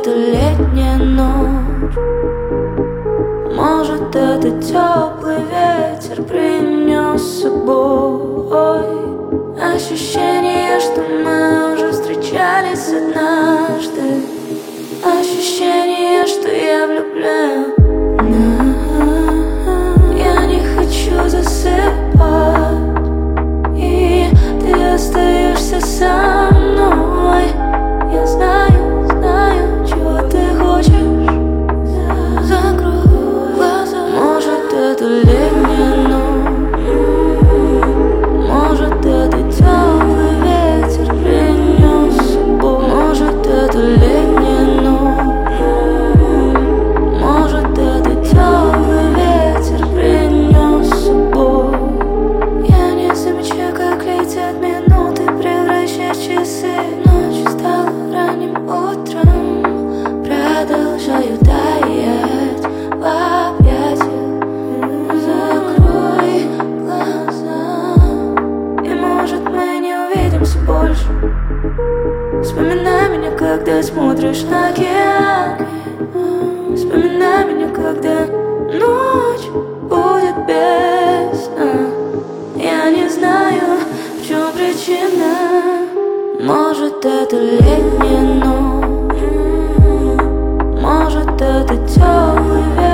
это летняя ночь, может это теплый ветер принес с собой ощущение, что мы уже встречались однажды, ощущение, что я влюблен. Я не хочу засыпать, и ты остаешься со мной. Я знаю, чего ты хочешь. Закрой глаза. Может это летняя ночь, может это теплый ветер принес с собой. Может это летняя ночь, может это теплый ветер принес с собой. Я не замечаю, как летят минуты, превращая часы. Ночь стала ранним утром, продолжаю таять в объятиях. Закрой глаза, и может мы не увидимся больше. Вспоминай меня, когда смотришь на океан. Вспоминай меня, когда ночь будет без сна. Я не знаю, в чем причина. Может это летняя ночь, может это теплый ветер.